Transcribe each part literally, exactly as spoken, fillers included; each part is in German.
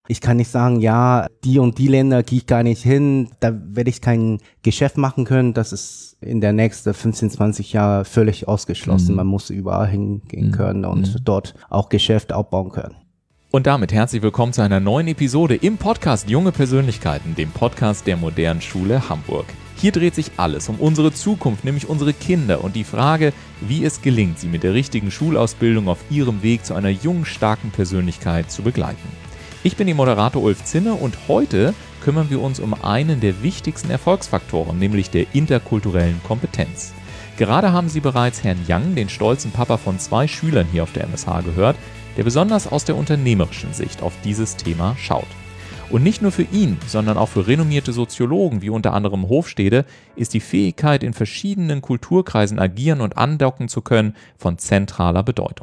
Ich kann nicht sagen, ja, die und die Länder gehe ich gar nicht hin, da werde ich kein Geschäft machen können. Das ist in der nächsten fünfzehn, zwanzig Jahre völlig ausgeschlossen. Mhm. Man muss überall hingehen mhm. können und mhm. dort auch Geschäft aufbauen können. Und damit herzlich willkommen zu einer neuen Episode im Podcast Junge Persönlichkeiten, dem Podcast der Modernen Schule Hamburg. Hier dreht sich alles um unsere Zukunft, nämlich unsere Kinder und die Frage, wie es gelingt, sie mit der richtigen Schulausbildung auf ihrem Weg zu einer jungen, starken Persönlichkeit zu begleiten. Ich bin Ihr Moderator Ulf Zinne und heute kümmern wir uns um einen der wichtigsten Erfolgsfaktoren, nämlich der interkulturellen Kompetenz. Gerade haben Sie bereits Herrn Yang, den stolzen Papa von zwei Schülern hier auf der M S H, gehört, der besonders aus der unternehmerischen Sicht auf dieses Thema schaut. Und nicht nur für ihn, sondern auch für renommierte Soziologen wie unter anderem Hofstede ist die Fähigkeit, in verschiedenen Kulturkreisen agieren und andocken zu können, von zentraler Bedeutung.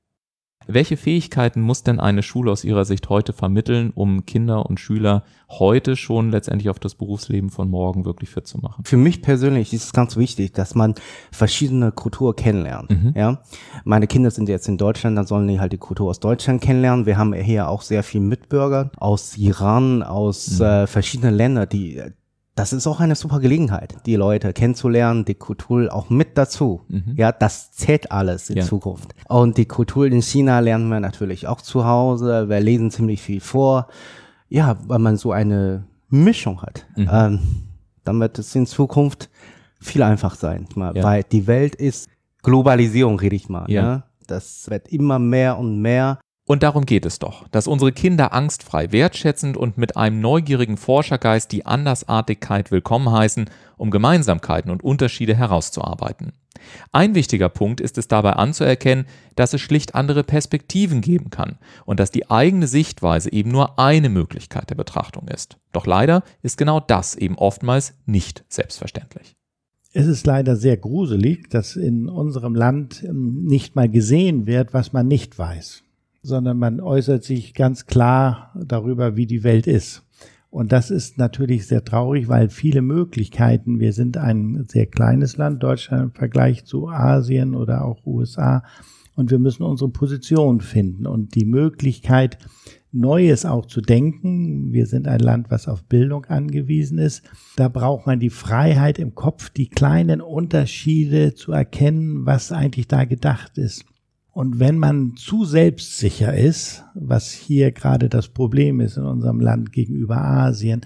Welche Fähigkeiten muss denn eine Schule aus Ihrer Sicht heute vermitteln, um Kinder und Schüler heute schon letztendlich auf das Berufsleben von morgen wirklich fit zu machen? Für mich persönlich ist es ganz wichtig, dass man verschiedene Kulturen kennenlernt. Mhm. Ja, meine Kinder sind jetzt in Deutschland, dann sollen die halt die Kultur aus Deutschland kennenlernen. Wir haben hier auch sehr viele Mitbürger aus Iran, aus mhm. äh, verschiedenen Ländern, die Das ist auch eine super Gelegenheit, die Leute kennenzulernen, die Kultur auch mit dazu. Mhm. Ja, das zählt alles in ja. Zukunft. Und die Kultur in China lernen wir natürlich auch zu Hause. Wir lesen ziemlich viel vor. Ja, weil man so eine Mischung hat. Mhm. Ähm, dann wird es in Zukunft viel einfacher sein. Mal, ja. Weil die Welt ist Globalisierung, rede ich mal. Ja. Ne? Das wird immer mehr und mehr. Und darum geht es doch, dass unsere Kinder angstfrei, wertschätzend und mit einem neugierigen Forschergeist die Andersartigkeit willkommen heißen, um Gemeinsamkeiten und Unterschiede herauszuarbeiten. Ein wichtiger Punkt ist es dabei anzuerkennen, dass es schlicht andere Perspektiven geben kann und dass die eigene Sichtweise eben nur eine Möglichkeit der Betrachtung ist. Doch leider ist genau das eben oftmals nicht selbstverständlich. Es ist leider sehr gruselig, dass in unserem Land nicht mal gesehen wird, was man nicht weiß, sondern man äußert sich ganz klar darüber, wie die Welt ist. Und das ist natürlich sehr traurig, weil viele Möglichkeiten, wir sind ein sehr kleines Land, Deutschland im Vergleich zu Asien oder auch U S A, und wir müssen unsere Position finden und die Möglichkeit, Neues auch zu denken. Wir sind ein Land, was auf Bildung angewiesen ist. Da braucht man die Freiheit im Kopf, die kleinen Unterschiede zu erkennen, was eigentlich da gedacht ist. Und wenn man zu selbstsicher ist, was hier gerade das Problem ist in unserem Land gegenüber Asien,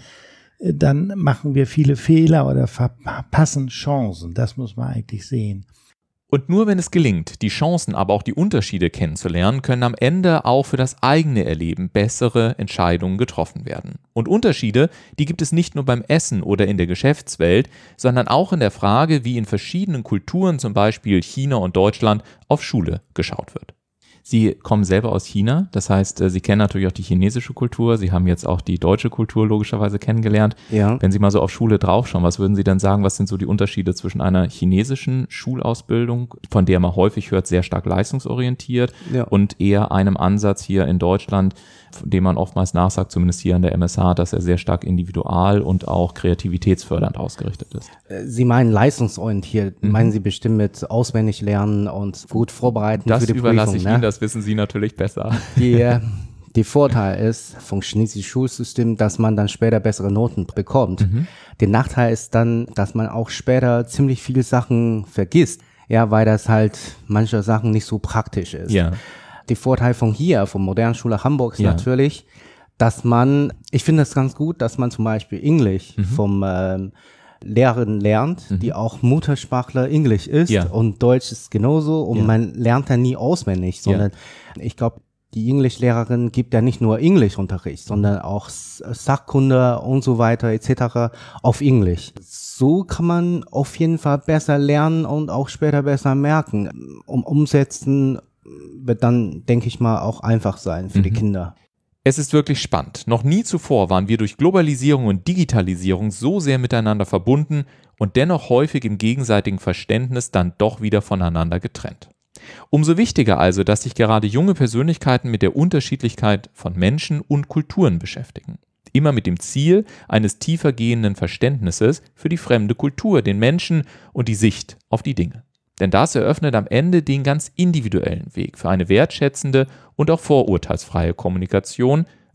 dann machen wir viele Fehler oder verpassen Chancen. Das muss man eigentlich sehen. Und nur wenn es gelingt, die Chancen, aber auch die Unterschiede kennenzulernen, können am Ende auch für das eigene Erleben bessere Entscheidungen getroffen werden. Und Unterschiede, die gibt es nicht nur beim Essen oder in der Geschäftswelt, sondern auch in der Frage, wie in verschiedenen Kulturen, zum Beispiel China und Deutschland, auf Schule geschaut wird. Sie kommen selber aus China, das heißt, Sie kennen natürlich auch die chinesische Kultur, Sie haben jetzt auch die deutsche Kultur logischerweise kennengelernt. Ja. Wenn Sie mal so auf Schule draufschauen, was würden Sie dann sagen, was sind so die Unterschiede zwischen einer chinesischen Schulausbildung, von der man häufig hört, sehr stark leistungsorientiert, ja. und eher einem Ansatz hier in Deutschland, von dem man oftmals nachsagt, zumindest hier an der M S H, dass er sehr stark individual und auch kreativitätsfördernd ausgerichtet ist? Sie meinen leistungsorientiert, mhm. meinen Sie bestimmt mit auswendig lernen und gut vorbereiten das für die überlasse Prüfung, ich ne? Ihnen, das wissen Sie natürlich besser. Die, die Vorteil ist vom chinesischen Schulsystem, dass man dann später bessere Noten bekommt. Mhm. Der Nachteil ist dann, dass man auch später ziemlich viele Sachen vergisst, ja, weil das halt manche Sachen nicht so praktisch ist. Ja. Der Vorteil von hier, von Modernen Schule Hamburg ist ja. natürlich, dass man, ich finde es ganz gut, dass man zum Beispiel Englisch mhm. vom ähm, Lehrerin lernt, mhm. die auch Muttersprachler Englisch ist, ja. und Deutsch ist genauso, und ja. man lernt dann nie auswendig, sondern ja. ich glaube, die Englischlehrerin gibt ja nicht nur Englischunterricht, sondern auch Sachkunde und so weiter et cetera auf Englisch. So kann man auf jeden Fall besser lernen und auch später besser merken. Um umsetzen wird dann, denke ich mal, auch einfach sein für mhm. die Kinder. Es ist wirklich spannend. Noch nie zuvor waren wir durch Globalisierung und Digitalisierung so sehr miteinander verbunden und dennoch häufig im gegenseitigen Verständnis dann doch wieder voneinander getrennt. Umso wichtiger also, dass sich gerade junge Persönlichkeiten mit der Unterschiedlichkeit von Menschen und Kulturen beschäftigen. Immer mit dem Ziel eines tiefergehenden Verständnisses für die fremde Kultur, den Menschen und die Sicht auf die Dinge. Denn das eröffnet am Ende den ganz individuellen Weg für eine wertschätzende und auch vorurteilsfreie Kommunikation,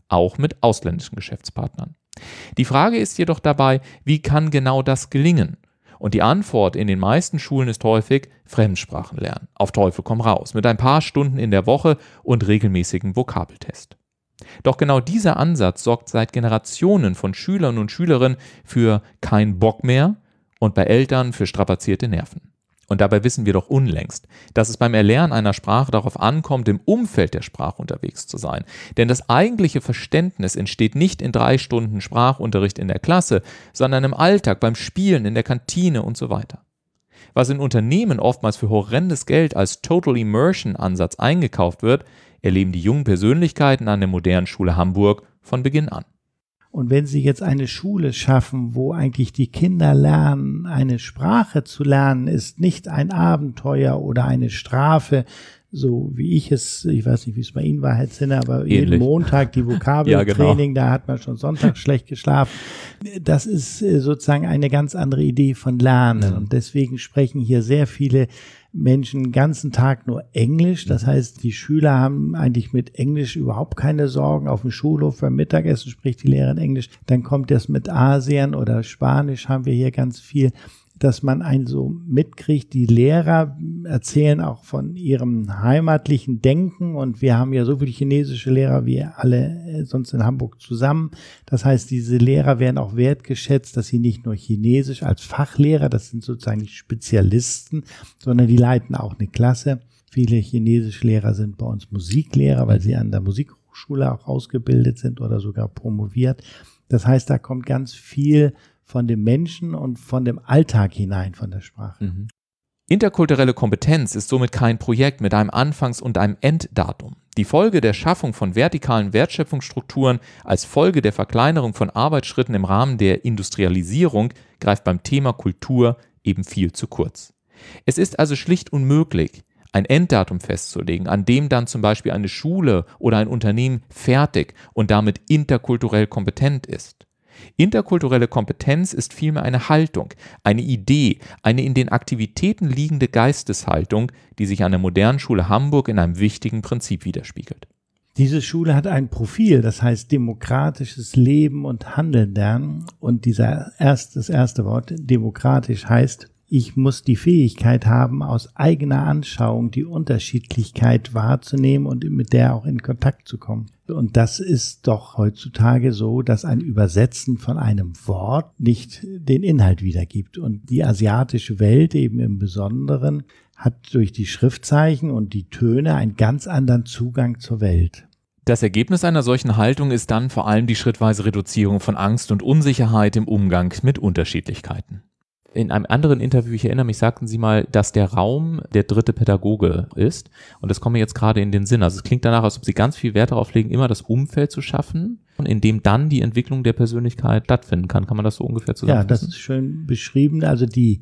auch mit ausländischen Geschäftspartnern. Die Frage ist jedoch dabei, wie kann genau das gelingen? Und die Antwort in den meisten Schulen ist häufig Fremdsprachen lernen. Auf Teufel komm raus, mit ein paar Stunden in der Woche und regelmäßigen Vokabeltest. Doch genau dieser Ansatz sorgt seit Generationen von Schülern und Schülerinnen für keinen Bock mehr und bei Eltern für strapazierte Nerven. Und dabei wissen wir doch unlängst, dass es beim Erlernen einer Sprache darauf ankommt, im Umfeld der Sprache unterwegs zu sein. Denn das eigentliche Verständnis entsteht nicht in drei Stunden Sprachunterricht in der Klasse, sondern im Alltag, beim Spielen, in der Kantine und so weiter. Was in Unternehmen oftmals für horrendes Geld als Total Immersion Ansatz eingekauft wird, erleben die jungen Persönlichkeiten an der modernen Schule Hamburg von Beginn an. Und wenn Sie jetzt eine Schule schaffen, wo eigentlich die Kinder lernen, eine Sprache zu lernen, ist nicht ein Abenteuer oder eine Strafe, so wie ich es, ich weiß nicht, wie es bei Ihnen war, Herr Zinner, aber Ähnlich. jeden Montag die Vokabeltraining, ja, genau. Da hat man schon Sonntag schlecht geschlafen. Das ist sozusagen eine ganz andere Idee von Lernen. Mhm. Und deswegen sprechen hier sehr viele Menschen den ganzen Tag nur Englisch. Das heißt, die Schüler haben eigentlich mit Englisch überhaupt keine Sorgen. Auf dem Schulhof beim Mittagessen spricht die Lehrerin Englisch. Dann kommt das mit Asien oder Spanisch, haben wir hier ganz viel, dass man einen so mitkriegt. Die Lehrer erzählen auch von ihrem heimatlichen Denken und wir haben ja so viele chinesische Lehrer wie alle sonst in Hamburg zusammen. Das heißt, diese Lehrer werden auch wertgeschätzt, dass sie nicht nur Chinesisch als Fachlehrer, das sind sozusagen nicht Spezialisten, sondern die leiten auch eine Klasse. Viele chinesische Lehrer sind bei uns Musiklehrer, weil sie an der Musikhochschule auch ausgebildet sind oder sogar promoviert. Das heißt, da kommt ganz viel von dem Menschen und von dem Alltag hinein, von der Sprache. Mhm. Interkulturelle Kompetenz ist somit kein Projekt mit einem Anfangs- und einem Enddatum. Die Folge der Schaffung von vertikalen Wertschöpfungsstrukturen als Folge der Verkleinerung von Arbeitsschritten im Rahmen der Industrialisierung greift beim Thema Kultur eben viel zu kurz. Es ist also schlicht unmöglich, ein Enddatum festzulegen, an dem dann zum Beispiel eine Schule oder ein Unternehmen fertig und damit interkulturell kompetent ist. Interkulturelle Kompetenz ist vielmehr eine Haltung, eine Idee, eine in den Aktivitäten liegende Geisteshaltung, die sich an der modernen Schule Hamburg in einem wichtigen Prinzip widerspiegelt. Diese Schule hat ein Profil, das heißt demokratisches Leben und Handeln lernen. Und dieser erst, das erste Wort, demokratisch, heißt, ich muss die Fähigkeit haben, aus eigener Anschauung die Unterschiedlichkeit wahrzunehmen und mit der auch in Kontakt zu kommen. Und das ist doch heutzutage so, dass ein Übersetzen von einem Wort nicht den Inhalt wiedergibt. Und die asiatische Welt eben im Besonderen hat durch die Schriftzeichen und die Töne einen ganz anderen Zugang zur Welt. Das Ergebnis einer solchen Haltung ist dann vor allem die schrittweise Reduzierung von Angst und Unsicherheit im Umgang mit Unterschiedlichkeiten. In einem anderen Interview, ich erinnere mich, sagten Sie mal, dass der Raum der dritte Pädagoge ist. Und das kommt mir jetzt gerade in den Sinn. Also es klingt danach, als ob Sie ganz viel Wert darauf legen, immer das Umfeld zu schaffen, in dem dann die Entwicklung der Persönlichkeit stattfinden kann. Kann man das so ungefähr zusammenfassen? Ja, das ist schön beschrieben. Also die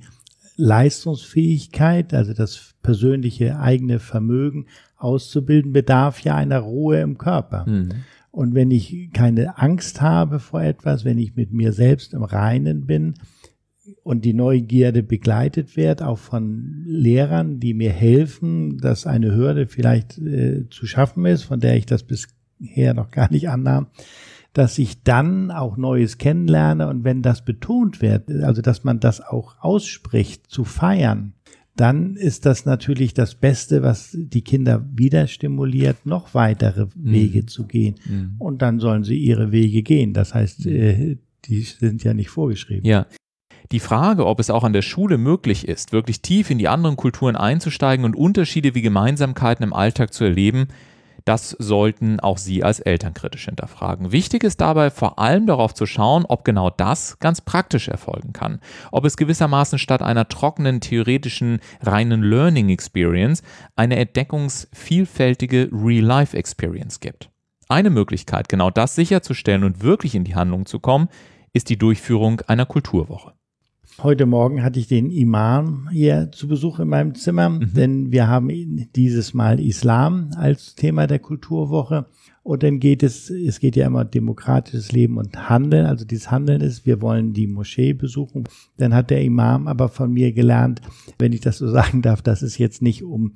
Leistungsfähigkeit, also das persönliche eigene Vermögen auszubilden, bedarf ja einer Ruhe im Körper. Mhm. Und wenn ich keine Angst habe vor etwas, wenn ich mit mir selbst im Reinen bin, und die Neugierde begleitet wird, auch von Lehrern, die mir helfen, dass eine Hürde vielleicht äh, zu schaffen ist, von der ich das bisher noch gar nicht annahm, dass ich dann auch Neues kennenlerne und wenn das betont wird, also dass man das auch ausspricht, zu feiern, dann ist das natürlich das Beste, was die Kinder wieder stimuliert, noch weitere Wege mhm. zu gehen. Mhm. Und dann sollen sie ihre Wege gehen. Das heißt, äh, die sind ja nicht vorgeschrieben. Ja. Die Frage, ob es auch an der Schule möglich ist, wirklich tief in die anderen Kulturen einzusteigen und Unterschiede wie Gemeinsamkeiten im Alltag zu erleben, das sollten auch Sie als Eltern kritisch hinterfragen. Wichtig ist dabei vor allem darauf zu schauen, ob genau das ganz praktisch erfolgen kann. Ob es gewissermaßen statt einer trockenen, theoretischen, reinen Learning Experience eine entdeckungsvielfältige Real-Life Experience gibt. Eine Möglichkeit, genau das sicherzustellen und wirklich in die Handlung zu kommen, ist die Durchführung einer Kulturwoche. Heute Morgen hatte ich den Imam hier zu Besuch in meinem Zimmer, mhm. denn wir haben dieses Mal Islam als Thema der Kulturwoche Und dann geht es, es geht ja immer demokratisches Leben und Handeln. Also dieses Handeln ist, wir wollen die Moschee besuchen. Dann hat der Imam aber von mir gelernt, wenn ich das so sagen darf, dass es jetzt nicht um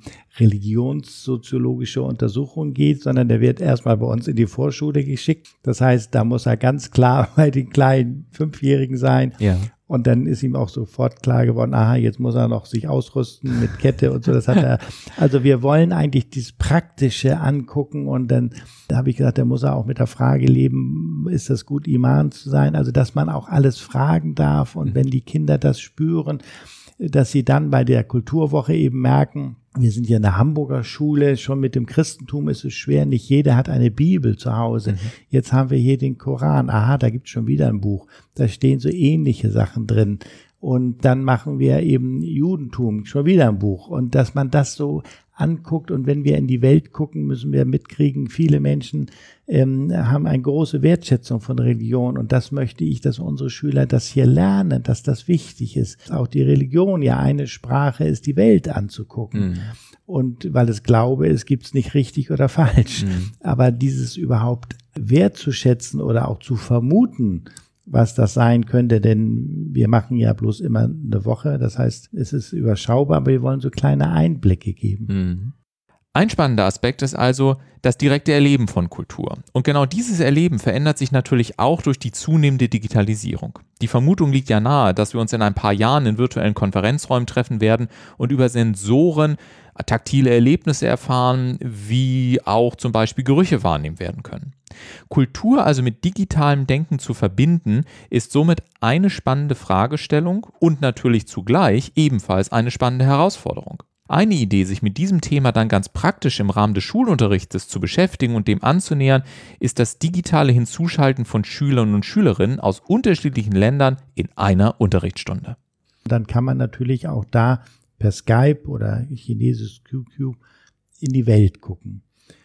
religionssoziologische Untersuchungen geht, sondern der wird erstmal bei uns in die Vorschule geschickt. Das heißt, da muss er ganz klar bei den kleinen Fünfjährigen sein. Ja. Und dann ist ihm auch sofort klar geworden, aha, jetzt muss er noch sich ausrüsten mit Kette und so. Das hat er. Also wir wollen eigentlich dieses Praktische angucken und dann da habe ich gesagt, da muss er auch mit der Frage leben, ist das gut, Imam zu sein? Also dass man auch alles fragen darf und wenn die Kinder das spüren, dass sie dann bei der Kulturwoche eben merken, wir sind ja in der Hamburger Schule, schon mit dem Christentum ist es schwer, nicht jeder hat eine Bibel zu Hause. Mhm. Jetzt haben wir hier den Koran, aha, da gibt es schon wieder ein Buch, da stehen so ähnliche Sachen drin. Und dann machen wir eben Judentum, schon wieder ein Buch. Und dass man das so anguckt und wenn wir in die Welt gucken, müssen wir mitkriegen, viele Menschen ähm, haben eine große Wertschätzung von Religion und das möchte ich, dass unsere Schüler das hier lernen, dass das wichtig ist. Auch die Religion ja eine Sprache ist, die Welt anzugucken. Mhm. Und weil es Glaube ist, gibt es nicht richtig oder falsch. Mhm. Aber dieses überhaupt wertzuschätzen oder auch zu vermuten, was das sein könnte, denn wir machen ja bloß immer eine Woche, das heißt, es ist überschaubar, aber wir wollen so kleine Einblicke geben. Mhm. Ein spannender Aspekt ist also das direkte Erleben von Kultur. Und genau dieses Erleben verändert sich natürlich auch durch die zunehmende Digitalisierung. Die Vermutung liegt ja nahe, dass wir uns in ein paar Jahren in virtuellen Konferenzräumen treffen werden und über Sensoren taktile Erlebnisse erfahren, wie auch zum Beispiel Gerüche wahrnehmen werden können. Kultur also mit digitalem Denken zu verbinden, ist somit eine spannende Fragestellung und natürlich zugleich ebenfalls eine spannende Herausforderung. Eine Idee, sich mit diesem Thema dann ganz praktisch im Rahmen des Schulunterrichtes zu beschäftigen und dem anzunähern, ist das digitale Hinzuschalten von Schülern und Schülerinnen aus unterschiedlichen Ländern in einer Unterrichtsstunde. Dann kann man natürlich auch da per Skype oder chinesisch Q Q in die Welt gucken.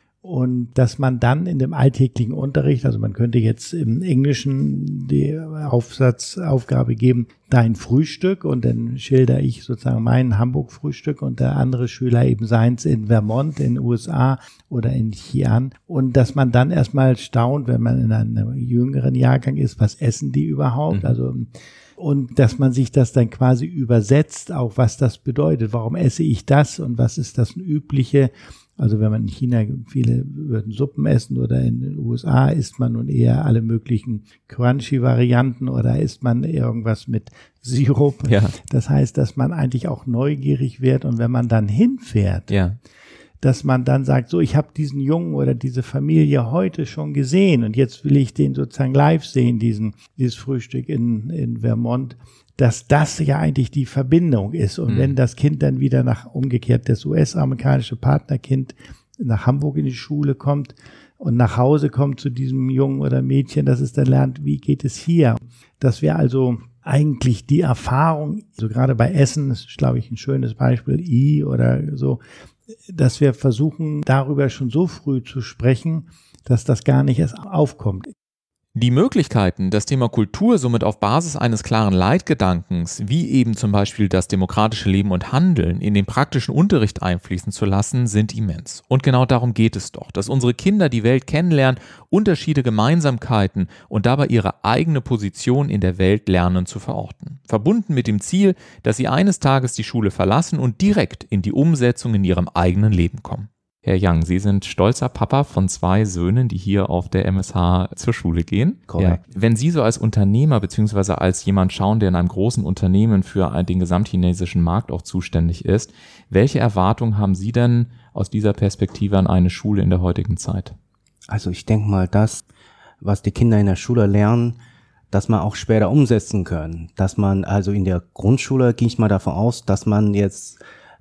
Und dass man dann in dem alltäglichen Unterricht, also man könnte jetzt im Englischen die Aufsatzaufgabe geben, dein Frühstück und dann schilder ich sozusagen mein Hamburg-Frühstück und der andere Schüler eben seins in Vermont in den U S A oder in Xi'an und dass man dann erstmal staunt, wenn man in einem jüngeren Jahrgang ist, was essen die überhaupt, mhm. also und dass man sich das dann quasi übersetzt, auch was das bedeutet, warum esse ich das und was ist das Übliche. Also wenn man in China, viele würden Suppen essen oder in den U S A isst man nun eher alle möglichen Crunchy-Varianten oder isst man irgendwas mit Sirup. Ja. Das heißt, dass man eigentlich auch neugierig wird und wenn man dann hinfährt, ja. dass man dann sagt, so ich habe diesen Jungen oder diese Familie heute schon gesehen und jetzt will ich den sozusagen live sehen, diesen dieses Frühstück in, in Vermont, dass das ja eigentlich die Verbindung ist. Und mhm. wenn das Kind dann wieder nach, umgekehrt, das U S-amerikanische Partnerkind nach Hamburg in die Schule kommt und nach Hause kommt zu diesem Jungen oder Mädchen, dass es dann lernt, wie geht es hier? Dass wir also eigentlich die Erfahrung, so gerade bei Essen, das ist, glaube ich, ein schönes Beispiel, I oder so, dass wir versuchen, darüber schon so früh zu sprechen, dass das gar nicht erst aufkommt. Die Möglichkeiten, das Thema Kultur somit auf Basis eines klaren Leitgedankens, wie eben zum Beispiel das demokratische Leben und Handeln, in den praktischen Unterricht einfließen zu lassen, sind immens. Und genau darum geht es doch, dass unsere Kinder die Welt kennenlernen, Unterschiede, Gemeinsamkeiten und dabei ihre eigene Position in der Welt lernen zu verorten. Verbunden mit dem Ziel, dass sie eines Tages die Schule verlassen und direkt in die Umsetzung in ihrem eigenen Leben kommen. Herr Young, Sie sind stolzer Papa von zwei Söhnen, die hier auf der M S H zur Schule gehen. Korrekt. Ja. Wenn Sie so als Unternehmer beziehungsweise als jemand schauen, der in einem großen Unternehmen für den gesamtchinesischen Markt auch zuständig ist, welche Erwartungen haben Sie denn aus dieser Perspektive an eine Schule in der heutigen Zeit? Also ich denke mal, das, was die Kinder in der Schule lernen, dass man auch später umsetzen können. Dass man also in der Grundschule, gehe ich mal davon aus, dass man jetzt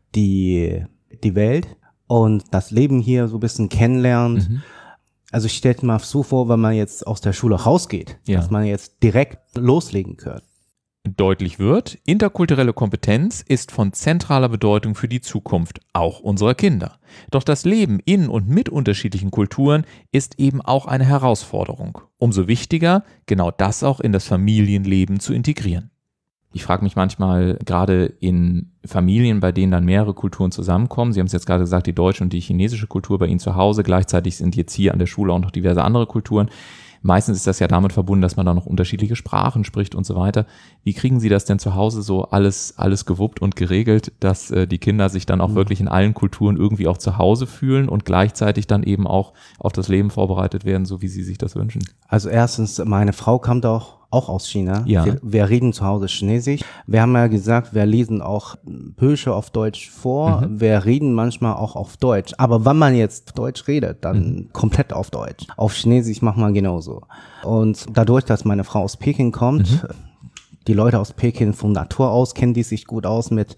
die, die Welt und das Leben hier so ein bisschen kennenlernt. Mhm. Also ich stelle mir so vor, wenn man jetzt aus der Schule rausgeht, ja. dass man jetzt direkt loslegen kann. Deutlich wird, interkulturelle Kompetenz ist von zentraler Bedeutung für die Zukunft auch unserer Kinder. Doch das Leben in und mit unterschiedlichen Kulturen ist eben auch eine Herausforderung. Umso wichtiger, genau das auch in das Familienleben zu integrieren. Ich frage mich manchmal, gerade in Familien, bei denen dann mehrere Kulturen zusammenkommen, Sie haben es jetzt gerade gesagt, die deutsche und die chinesische Kultur bei Ihnen zu Hause, gleichzeitig sind jetzt hier an der Schule auch noch diverse andere Kulturen. Meistens ist das ja damit verbunden, dass man da noch unterschiedliche Sprachen spricht und so weiter. Wie kriegen Sie das denn zu Hause so alles alles gewuppt und geregelt, dass äh, die Kinder sich dann auch mhm. wirklich in allen Kulturen irgendwie auch zu Hause fühlen und gleichzeitig dann eben auch auf das Leben vorbereitet werden, so wie Sie sich das wünschen? Also erstens, meine Frau kam doch auch aus China. Ja. Wir, wir reden zu Hause Chinesisch. Wir haben ja gesagt, wir lesen auch Bücher auf Deutsch vor. Mhm. Wir reden manchmal auch auf Deutsch. Aber wenn man jetzt Deutsch redet, dann mhm. komplett auf Deutsch. Auf Chinesisch macht man genauso. Und dadurch, dass meine Frau aus Peking kommt, mhm. die Leute aus Peking von Natur aus kennen die sich gut aus mit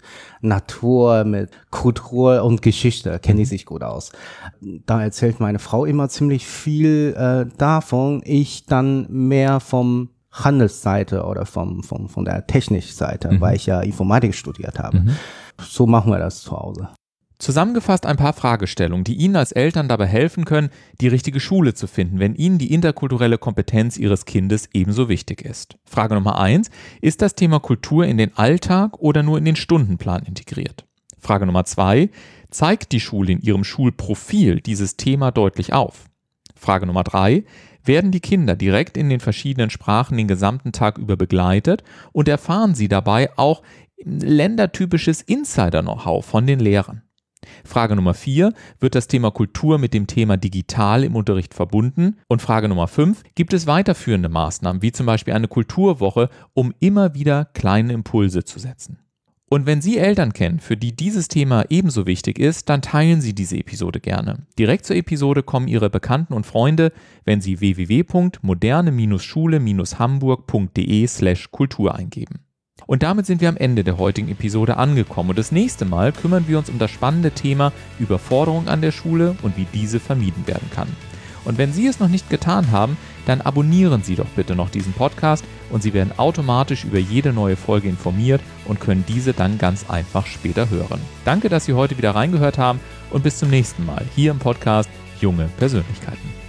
Natur, mit Kultur und Geschichte, kennen die sich gut aus. Da erzählt meine Frau immer ziemlich viel äh, davon. Ich dann mehr vom Handelsseite oder vom, vom, von der Technikseite, mhm. weil ich ja Informatik studiert habe. Mhm. So machen wir das zu Hause. Zusammengefasst ein paar Fragestellungen, die Ihnen als Eltern dabei helfen können, die richtige Schule zu finden, wenn Ihnen die interkulturelle Kompetenz Ihres Kindes ebenso wichtig ist. Frage Nummer eins, ist das Thema Kultur in den Alltag oder nur in den Stundenplan integriert? Frage Nummer zwei, zeigt die Schule in ihrem Schulprofil dieses Thema deutlich auf? Frage Nummer drei, werden die Kinder direkt in den verschiedenen Sprachen den gesamten Tag über begleitet und erfahren sie dabei auch ländertypisches Insider-Know-how von den Lehrern? Frage Nummer vier, wird das Thema Kultur mit dem Thema digital im Unterricht verbunden? Und Frage Nummer fünf, gibt es weiterführende Maßnahmen, wie zum Beispiel eine Kulturwoche, um immer wieder kleine Impulse zu setzen? Und wenn Sie Eltern kennen, für die dieses Thema ebenso wichtig ist, dann teilen Sie diese Episode gerne. Direkt zur Episode kommen Ihre Bekannten und Freunde, wenn Sie w w w punkt moderne schule hamburg punkt d e slash kultur eingeben. Und damit sind wir am Ende der heutigen Episode angekommen. Und das nächste Mal kümmern wir uns um das spannende Thema Überforderung an der Schule und wie diese vermieden werden kann. Und wenn Sie es noch nicht getan haben, dann abonnieren Sie doch bitte noch diesen Podcast und Sie werden automatisch über jede neue Folge informiert und können diese dann ganz einfach später hören. Danke, dass Sie heute wieder reingehört haben und bis zum nächsten Mal hier im Podcast Junge Persönlichkeiten.